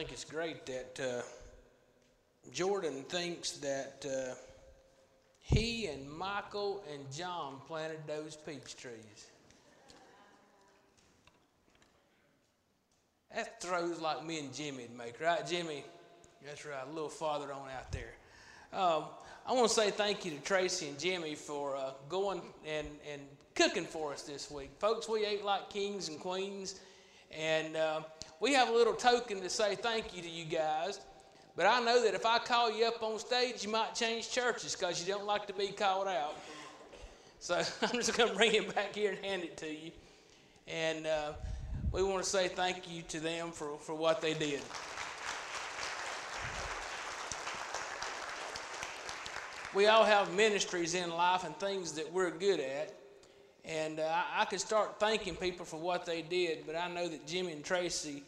think it's great that Jordan thinks that he and Michael and John planted those peach trees. That throws like me and Jimmy would make, right, Jimmy? That's right, a little farther on out there. I want to say thank you to Tracy and Jimmy for going and cooking for us this week. Folks, we ate like kings and queens, and we have a little token to say thank you to you guys. But I know that if I call you up on stage, you might change churches because you don't like to be called out. So I'm just going to bring it back here and hand it to you. And we want to say thank you to them for what they did. We all have ministries in life and things that we're good at. And I could start thanking people for what they did, but I know that Jimmy and Tracy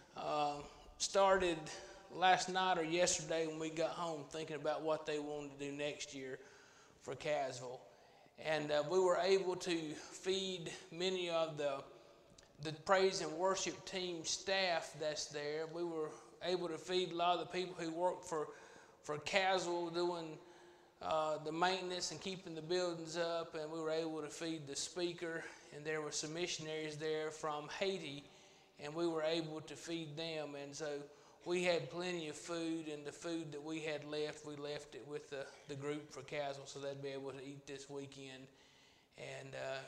started last night or yesterday when we got home thinking about what they wanted to do next year for Casville. And we were able to feed many of the praise and worship team staff that's there. We were able to feed a lot of the people who work for Casville doing the maintenance and keeping the buildings up, and we were able to feed the speaker, and there were some missionaries there from Haiti, and we were able to feed them. And so we had plenty of food, and the food that we had left, we left it with the group for Casville so they'd be able to eat this weekend. And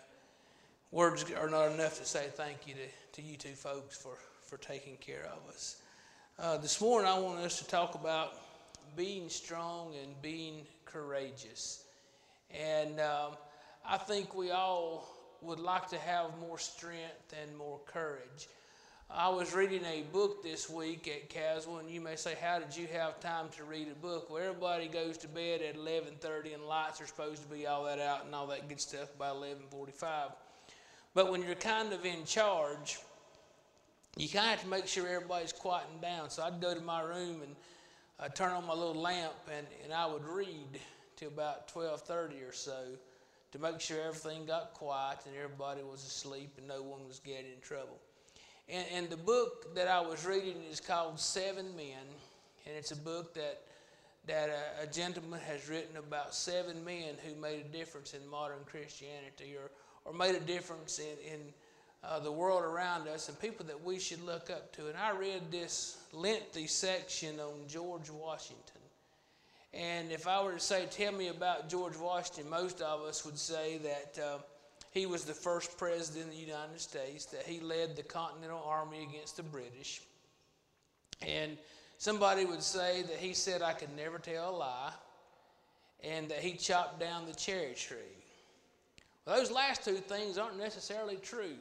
words are not enough to say thank you to you two folks for taking care of us. This morning I want us to talk about being strong and being courageous. And I think we all would like to have more strength and more courage. I was reading a book this week at Casville, and you may say, how did you have time to read a book? Well, everybody goes to bed at 11:30 and lights are supposed to be all that out and all that good stuff by 11:45. But when you're kind of in charge, you kind of have to make sure everybody's quieting down. So I'd go to my room and turn on my little lamp, and I would read till about 12:30 or so to make sure everything got quiet and everybody was asleep and no one was getting in trouble. And the book that I was reading is called 7 Men, and it's a book that a gentleman has written about 7 men who made a difference in modern Christianity or made a difference in the world around us and people that we should look up to. And I read this lengthy section on George Washington. And if I were to say, tell me about George Washington, most of us would say that he was the first president of the United States, that he led the Continental Army against the British. And somebody would say that he said I could never tell a lie, and that he chopped down the cherry tree. Well, those last two things aren't necessarily true.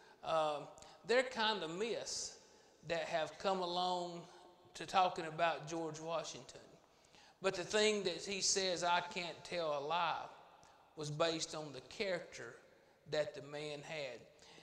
They're kind of myths that have come along to talking about George Washington. But the thing that he says, I can't tell a lie, was based on the character that the man had.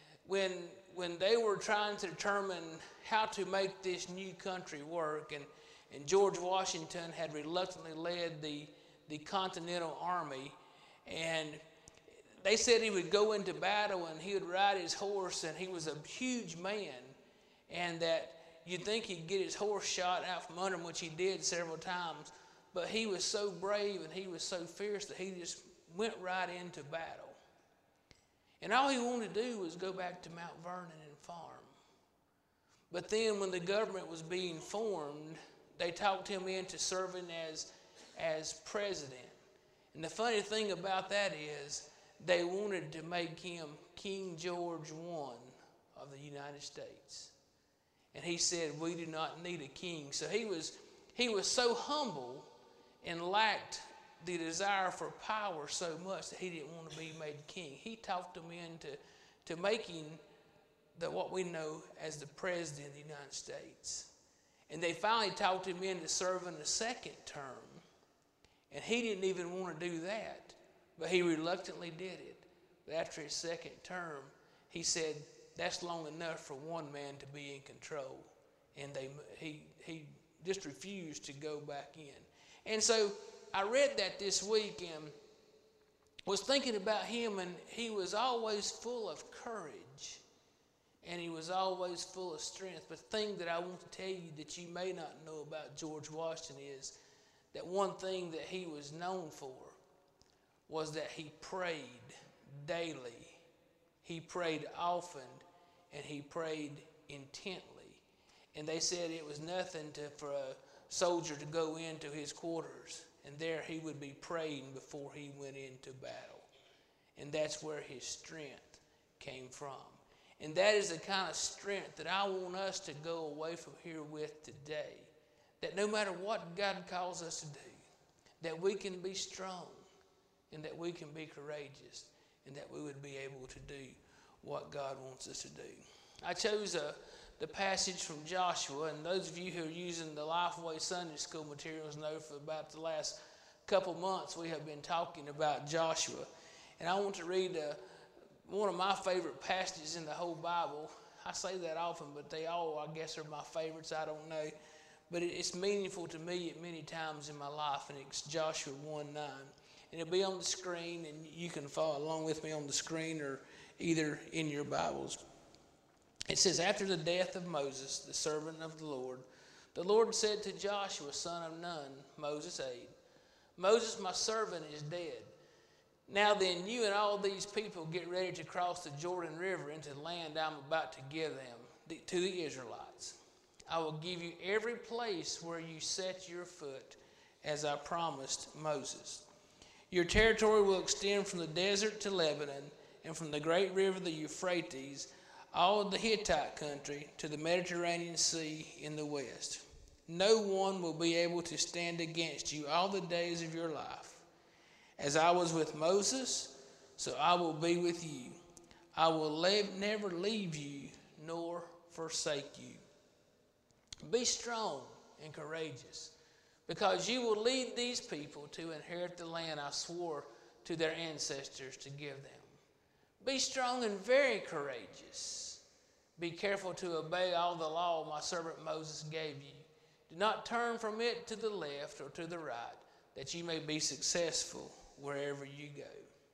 When they were trying to determine how to make this new country work, and George Washington had reluctantly led the Continental Army, and they said he would go into battle and he would ride his horse, and he was a huge man, and that you'd think he'd get his horse shot out from under him, which he did several times, but he was so brave and he was so fierce that he just went right into battle. And all he wanted to do was go back to Mount Vernon and farm. But then when the government was being formed, they talked him into serving as president. And the funny thing about that is, they wanted to make him King George I of the United States. And he said, we do not need a king. So he was so humble and lacked the desire for power so much that he didn't want to be made king. He talked them into making what we know as the president of the United States. And they finally talked him into serving a second term. And he didn't even want to do that. But he reluctantly did it. But after his second term, he said, that's long enough for one man to be in control. And he just refused to go back in. And so I read that this week and was thinking about him, and he was always full of courage. and he was always full of strength. But the thing that I want to tell you that you may not know about George Washington is that one thing that he was known for was that he prayed daily. He prayed often, and he prayed intently. And they said it was nothing for a soldier to go into his quarters, and there he would be praying before he went into battle. And that's where his strength came from. And that is the kind of strength that I want us to go away from here with today. That no matter what God calls us to do, that we can be strong, and that we can be courageous, and that we would be able to do what God wants us to do. I chose the passage from Joshua, and those of you who are using the Lifeway Sunday School materials know for about the last couple months we have been talking about Joshua. And I want to read one of my favorite passages in the whole Bible. I say that often, but they all, I guess, are my favorites. I don't know. But it's meaningful to me at many times in my life, and it's Joshua 1:9. And it'll be on the screen, and you can follow along with me on the screen or either in your Bibles. It says, after the death of Moses, the servant of the Lord said to Joshua, son of Nun, Moses' aide, Moses, my servant, is dead. Now then, you and all these people get ready to cross the Jordan River into the land I'm about to give them, to the Israelites. I will give you every place where you set your foot, as I promised Moses. Your territory will extend from the desert to Lebanon, and from the great river, the Euphrates, all of the Hittite country, to the Mediterranean Sea in the west. No one will be able to stand against you all the days of your life. As I was with Moses, so I will be with you. I will never leave you nor forsake you. Be strong and courageous, because you will lead these people to inherit the land I swore to their ancestors to give them. Be strong and very courageous. Be careful to obey all the law my servant Moses gave you. Do not turn from it to the left or to the right, that you may be successful wherever you go.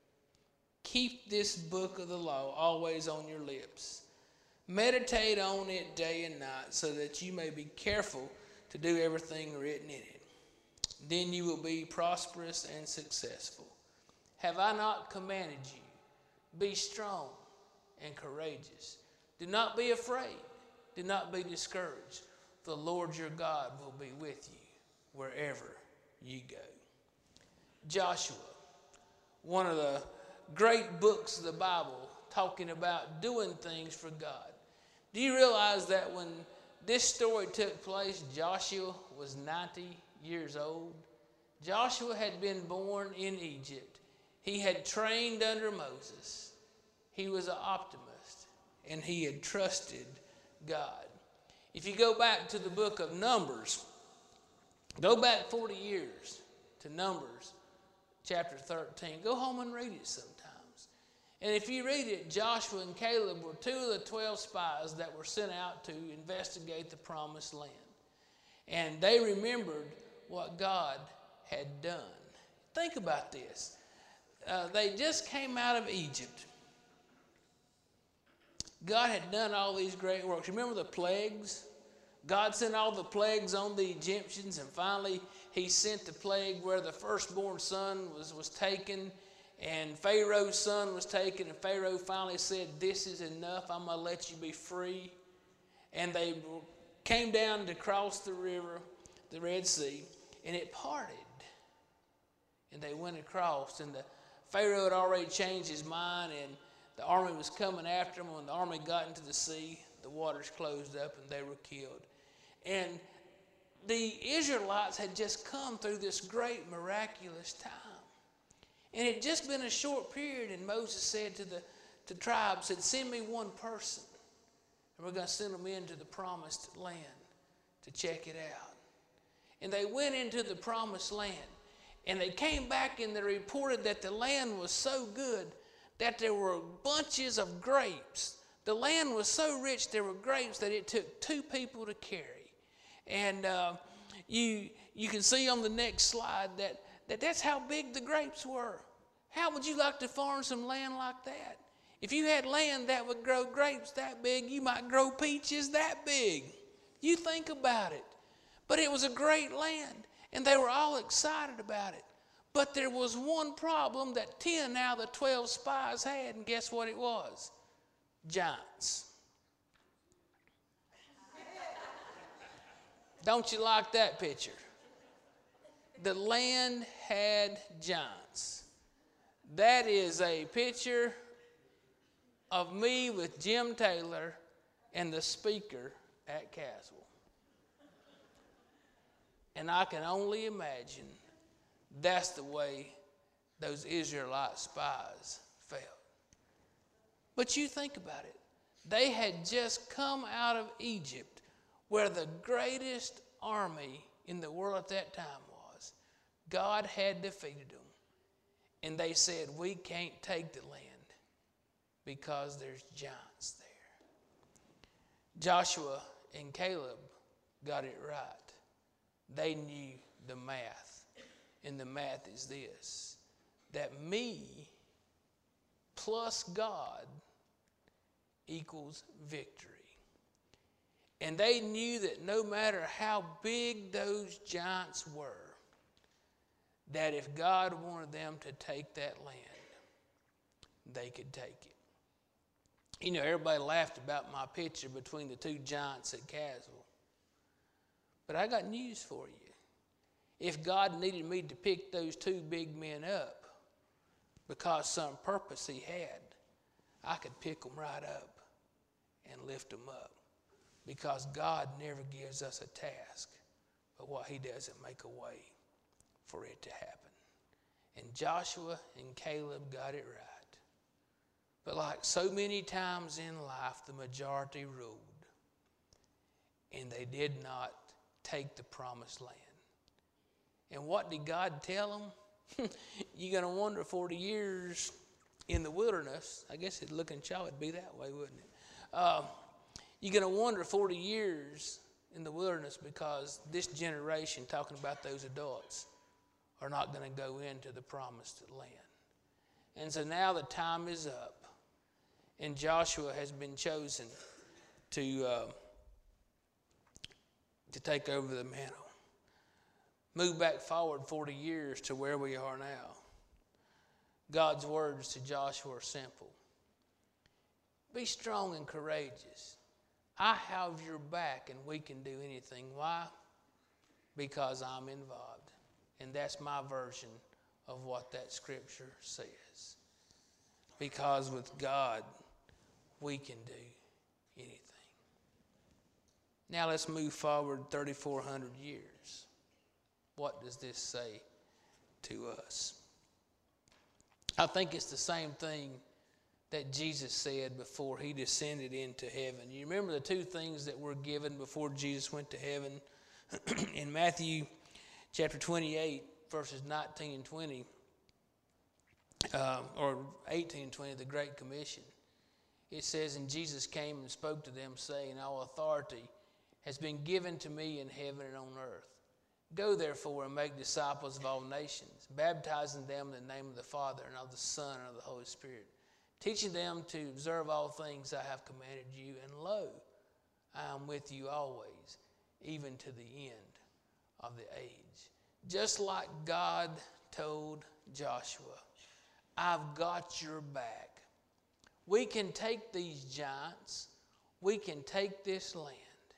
Keep this book of the law always on your lips. Meditate on it day and night, so that you may be careful to do everything written in it. Then you will be prosperous and successful. Have I not commanded you? Be strong and courageous. Do not be afraid. Do not be discouraged. The Lord your God will be with you wherever you go. Joshua, one of the great books of the Bible, talking about doing things for God. Do you realize that when this story took place, Joshua was 90 years old? Joshua had been born in Egypt. He had trained under Moses. He was an optimist, and he had trusted God. If you go back to the book of Numbers, go back 40 years to Numbers chapter 13. Go home and read it sometimes. And if you read it, Joshua and Caleb were 2 of the 12 spies that were sent out to investigate the promised land. And they remembered what God had done. Think about this. They just came out of Egypt. God had done all these great works. Remember the plagues? God sent all the plagues on the Egyptians, and finally he sent the plague where the firstborn son was taken, and Pharaoh's son was taken, and Pharaoh finally said, this is enough, I'm going to let you be free. And they came down to cross the river, the Red Sea, and it parted. And they went across, and the Pharaoh had already changed his mind, and the army was coming after them. When the army got into the sea, the waters closed up and they were killed. And the Israelites had just come through this great miraculous time. And it had just been a short period, and Moses said to the tribe, said, send me one person, and we're going to send them into the promised land to check it out. And they went into the promised land, and they came back and they reported that the land was so good that there were bunches of grapes. The land was so rich there were grapes that it took 2 people to carry. And you can see on the next slide that's how big the grapes were. How would you like to farm some land like that? If you had land that would grow grapes that big, you might grow peaches that big. You think about it. But it was a great land, and they were all excited about it. But there was one problem that 10 out of the 12 spies had, and guess what it was? Giants. Don't you like that picture? The land had giants. That is a picture of me with Jim Taylor and the speaker at Caswell. And I can only imagine that's the way those Israelite spies felt. But you think about it. They had just come out of Egypt, where the greatest army in the world at that time was. God had defeated them. And they said, we can't take the land because there's giants there. Joshua and Caleb got it right. They knew the math. And the math is this, that me plus God equals victory. And they knew that no matter how big those giants were, that if God wanted them to take that land, they could take it. You know, everybody laughed about my picture between the two giants at Caswell. But I got news for you. If God needed me to pick those two big men up because some purpose he had, I could pick them right up and lift them up. Because God never gives us a task, but what he does is make a way for it to happen. And Joshua and Caleb got it right. But like so many times in life, the majority ruled. And they did not take the promised land. And what did God tell them? You're going to wonder 40 years in the wilderness. I guess it'd look and show it'd be that way, wouldn't it? You're going to wonder 40 years in the wilderness because this generation, talking about those adults, are not going to go into the promised land. And so now the time is up, and Joshua has been chosen to take over the mantle. Move back forward 40 years to where we are now. God's words to Joshua are simple. Be strong and courageous. I have your back and we can do anything. Why? Because I'm involved. And that's my version of what that scripture says. Because with God, we can do anything. Now let's move forward 3,400 years. What does this say to us? I think it's the same thing that Jesus said before he descended into heaven. You remember the two things that were given before Jesus went to heaven? In Matthew chapter 28, verses 19 and 20, or 18 and 20, the Great Commission. It says, and Jesus came and spoke to them, saying, all authority has been given to me in heaven and on earth. Go therefore and make disciples of all nations, baptizing them in the name of the Father and of the Son and of the Holy Spirit, teaching them to observe all things I have commanded you. And lo, I am with you always, even to the end of the age. Just like God told Joshua, I've got your back. We can take these giants. We can take this land.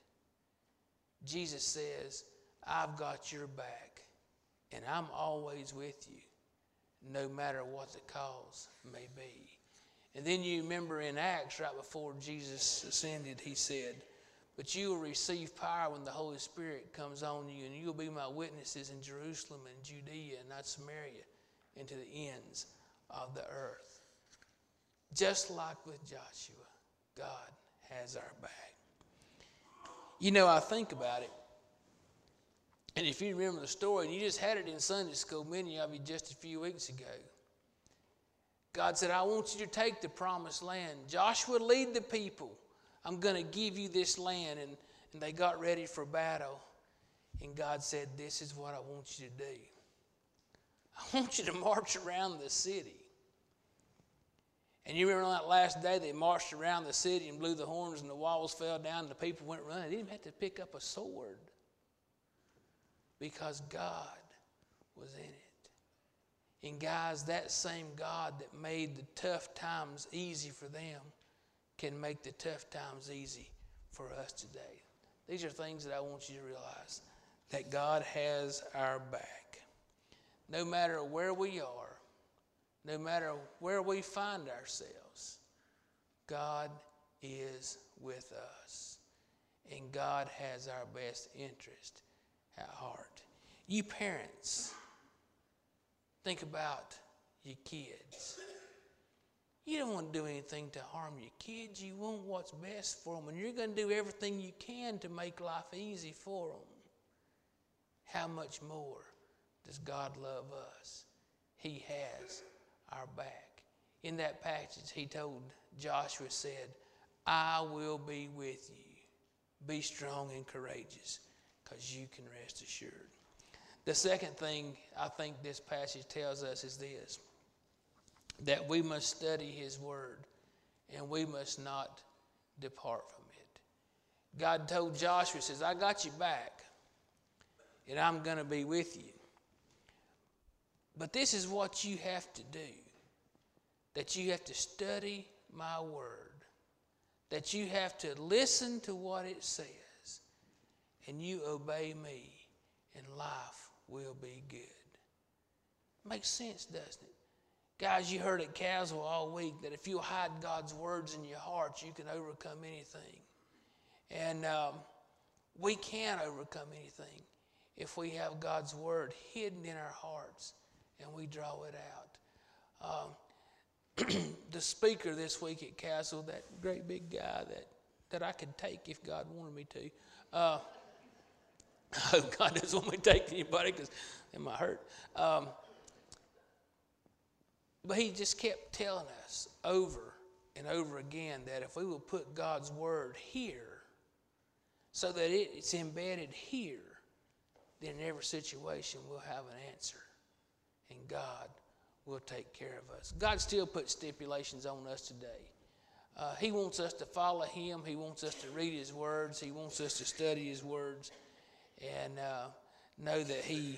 Jesus says, I've got your back, and I'm always with you, no matter what the cause may be. And then you remember in Acts, right before Jesus ascended, he said, but you will receive power when the Holy Spirit comes on you, and you will be my witnesses in Jerusalem and Judea and not Samaria, and to the ends of the earth. Just like with Joshua, God has our back. You know, I think about it, and if you remember the story, and you just had it in Sunday school, many of you just a few weeks ago, God said, I want you to take the promised land. Joshua, lead the people. I'm going to give you this land. And they got ready for battle. And God said, this is what I want you to do. I want you to march around the city. And you remember on that last day they marched around the city and blew the horns and the walls fell down and the people went running. They didn't even have to pick up a sword because God was in it. And guys, that same God that made the tough times easy for them can make the tough times easy for us today. These are things that I want you to realize, that God has our back. No matter where we are, no matter where we find ourselves, God is with us. And God has our best interest at heart. You parents, think about your kids. You don't want to do anything to harm your kids. You want what's best for them. And you're going to do everything you can to make life easy for them. How much more does God love us? He has our back. In that passage, he told Joshua, said, I will be with you. Be strong and courageous, because you can rest assured. The second thing I think this passage tells us is this, that we must study his word and we must not depart from it. God told Joshua, says, I got you back and I'm going to be with you. But this is what you have to do, that you have to study my word, that you have to listen to what it says, and you obey me, and life will be good. Makes sense, doesn't it? Guys, you heard at Caswell all week that if you hide God's words in your heart, you can overcome anything. And we can overcome anything if we have God's word hidden in our hearts and we draw it out. The speaker this week at Castle, that great big guy that I could take if God wanted me to. God doesn't want me to take anybody because it might hurt. But he just kept telling us over and over again that if we will put God's word here so that it's embedded here, then in every situation we'll have an answer. And God will take care of us. God still puts stipulations on us today. He wants us to follow him. He wants us to read his words. He wants us to study his words and know that he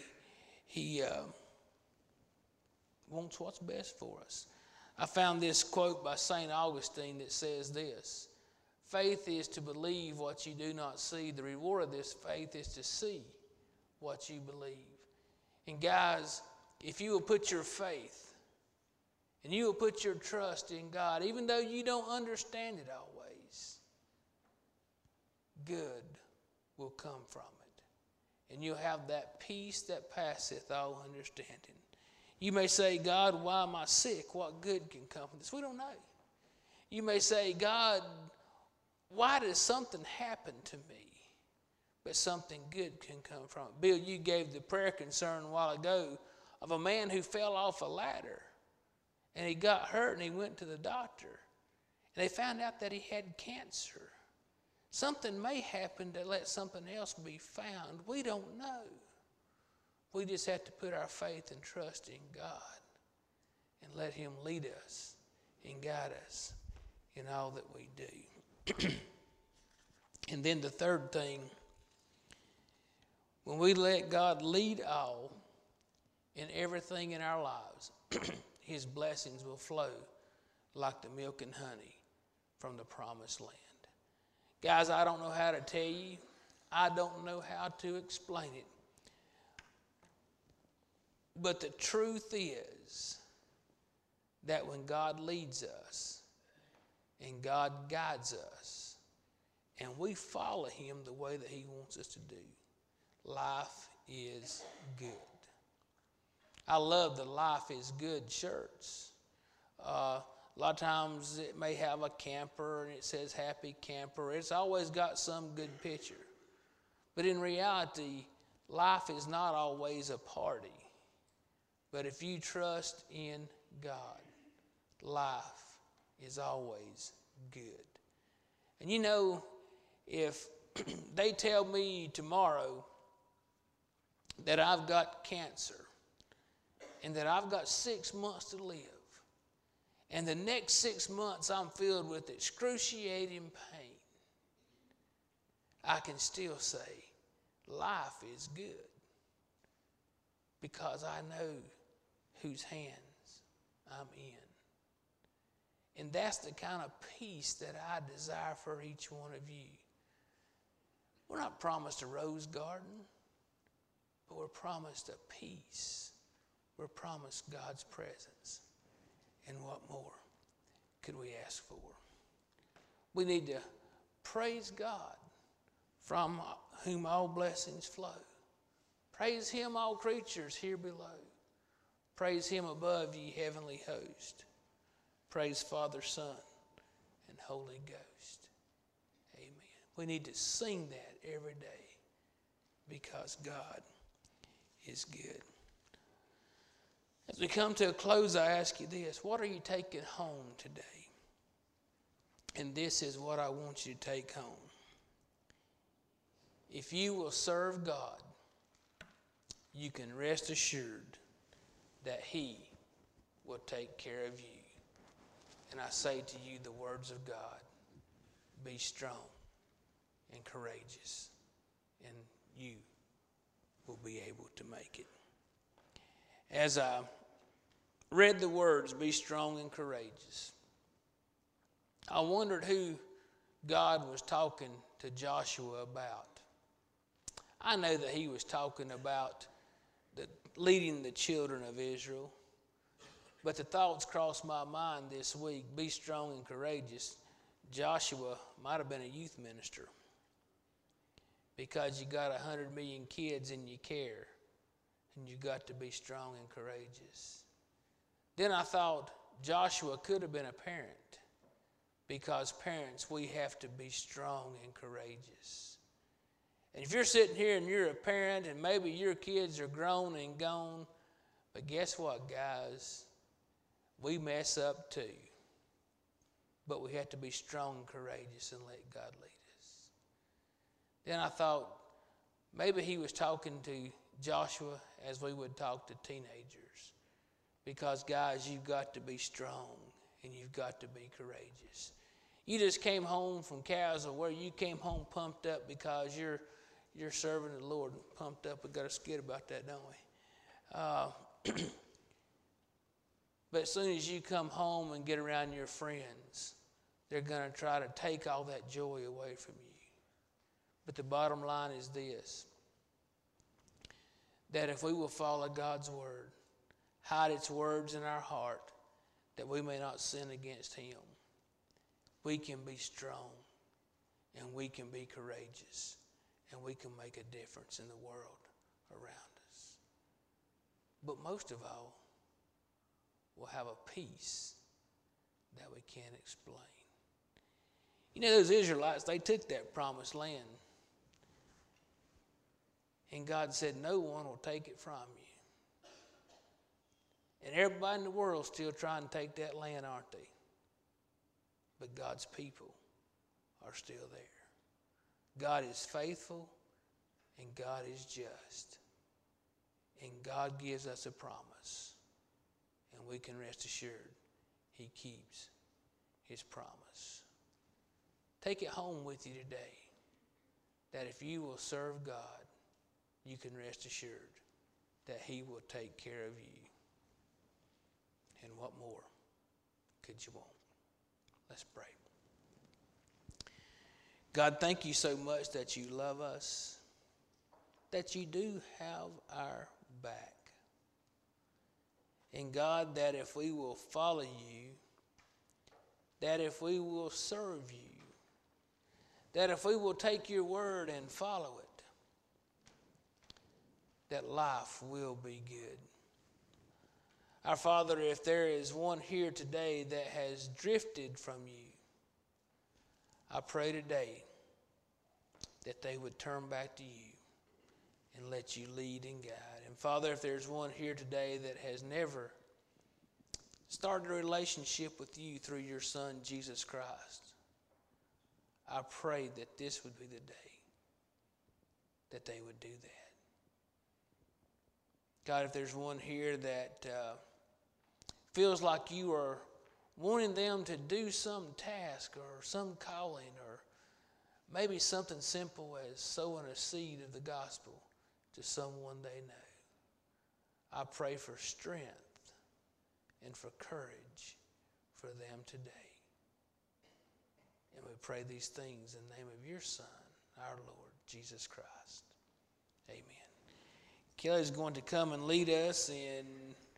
wants what's best for us. I found this quote by St. Augustine that says this: faith is to believe what you do not see. The reward of this faith is to see what you believe. And guys, if you will put your faith and you will put your trust in God, even though you don't understand it always, good will come from it. And you'll have that peace that passeth all understanding. You may say, God, why am I sick? What good can come from this? We don't know. You may say, God, why does something happen to me? But something good can come from it. Bill, you gave the prayer concern a while ago of a man who fell off a ladder and he got hurt and he went to the doctor and they found out that he had cancer. Something may happen to let something else be found. We don't know. We just have to put our faith and trust in God and let him lead us and guide us in all that we do. And then the third thing, when we let God lead all in everything in our lives, his blessings will flow like the milk and honey from the promised land. Guys, I don't know how to tell you. I don't know how to explain it. But the truth is that when God leads us and God guides us and we follow him the way that he wants us to do, life is good. I love the Life is Good shirts. A lot of times it may have a camper and it says happy camper. It's always got some good picture. But in reality, life is not always a party. But if you trust in God, life is always good. And you know, if they tell me tomorrow that I've got cancer and that I've got 6 months to live, And the next 6 months I'm filled with excruciating pain, I can still say life is good because I know whose hands I'm in. And that's the kind of peace that I desire for each one of you. We're not promised a rose garden, but we're promised a peace. We're promised God's presence. And what more could we ask for? We need to praise God, from whom all blessings flow. Praise him, all creatures here below. Praise him above, ye heavenly host. Praise Father, Son, and Holy Ghost. Amen. We need to sing that every day because God is good. As we come to a close, I ask you this. What are you taking home today? And this is what I want you to take home. If you will serve God, you can rest assured that he will take care of you. And I say to you the words of God, be strong and courageous, and you will be able to make it. As I read the words, be strong and courageous, I wondered who God was talking to Joshua about. I know that he was talking about leading the children of Israel, but the thoughts crossed my mind this week, be strong and courageous. Joshua might have been a youth minister because you got 100 million kids in your care. And you got to be strong and courageous. Then I thought Joshua could have been a parent, because parents, we have to be strong and courageous. And if you're sitting here and you're a parent and maybe your kids are grown and gone, but guess what, guys? We mess up too. But we have to be strong and courageous and let God lead us. Then I thought maybe he was talking to Joshua as we would talk to teenagers. Because guys, you've got to be strong and you've got to be courageous. You just came home from Castle, where you came home pumped up because you're serving the Lord. Pumped up. We got a skit about that, don't we? But as soon as you come home and get around your friends, they're going to try to take all that joy away from you. But the bottom line is this, that if we will follow God's word, hide its words in our heart, that we may not sin against him, we can be strong and we can be courageous and we can make a difference in the world around us. But most of all, we'll have a peace that we can't explain. You know, those Israelites, they took that promised land. And God said, no one will take it from you. And everybody in the world still trying to take that land, aren't they? But God's people are still there. God is faithful and God is just. And God gives us a promise. And we can rest assured he keeps his promise. Take it home with you today, that if you will serve God, you can rest assured that he will take care of you. And what more could you want? Let's pray. God, thank you so much that you love us, that you do have our back. And God, that if we will follow you, that if we will serve you, that if we will take your word and follow it, that life will be good. Our Father, if there is one here today that has drifted from you, I pray today that they would turn back to you and let you lead and guide. And Father, if there's one here today that has never started a relationship with you through your Son, Jesus Christ, I pray that this would be the day that they would do that. God, if there's one here that feels like you are wanting them to do some task or some calling, or maybe something simple as sowing a seed of the gospel to someone they know. I pray for strength and for courage for them today. And we pray these things in the name of your Son, our Lord, Jesus Christ. Amen. Kelly's going to come and lead us in